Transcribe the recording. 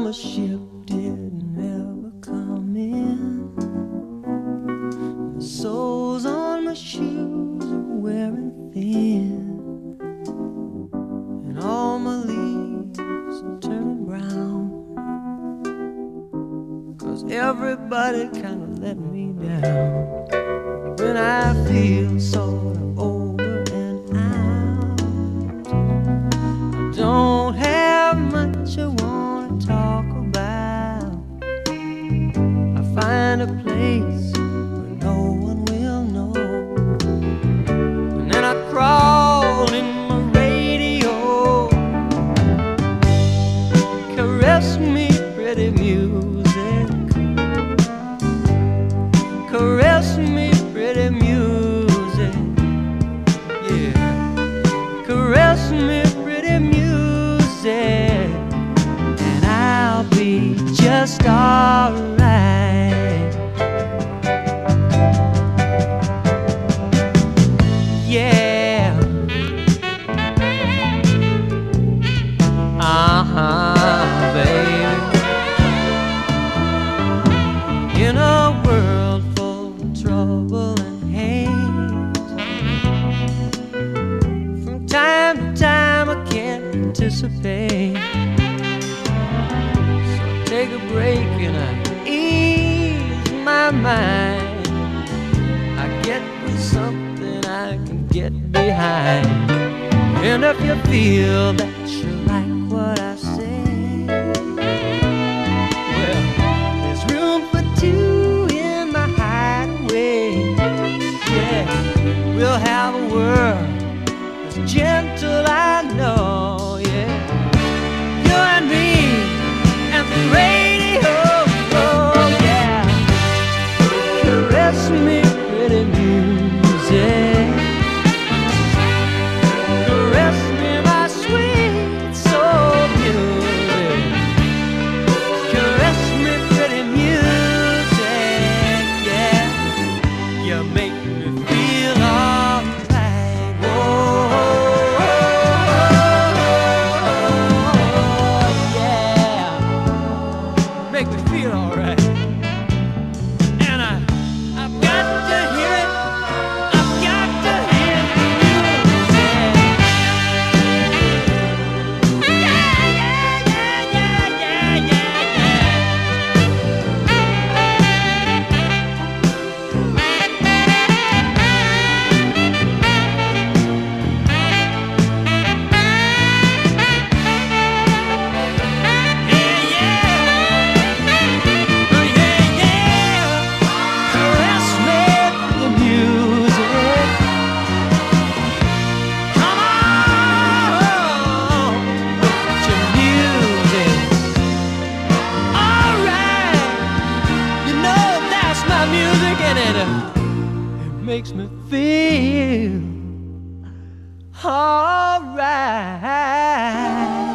the ship didn't ever come in. The soles on my shoes are wearing thin, and all my leaves are turning brown, 'cause everybody kinda let me down. When I feel sort of over and out, I don't have much I wanna talk about. I find a place where no one will know, and then I crawl in my radio. Caress me, pretty music. Caress me, pretty music. Yeah. Caress me, pretty music, and I'll be just alright. Yeah. Baby. In a world full of trouble and hate, from time to time I can't anticipate, so I take a break and I ease my mind. I get with something I can get behind. And if you feel that you like what I say, well, there's room for two in my hideaway. Yeah, we'll have a world that's gentle, I know. Yeah, you and me and the radio. Oh yeah, caress me, pretty music. Caress me, my sweet soul music. Caress me, pretty music. Yeah, you make me feel alright. Whoa, yeah, make me feel alright. And I've got to hear it. I've got to hear the music. Yeah, yeah, yeah, yeah, yeah, yeah, caress me with the music. Come on with your music. Alright, you know that's my music, and it makes me feel alright.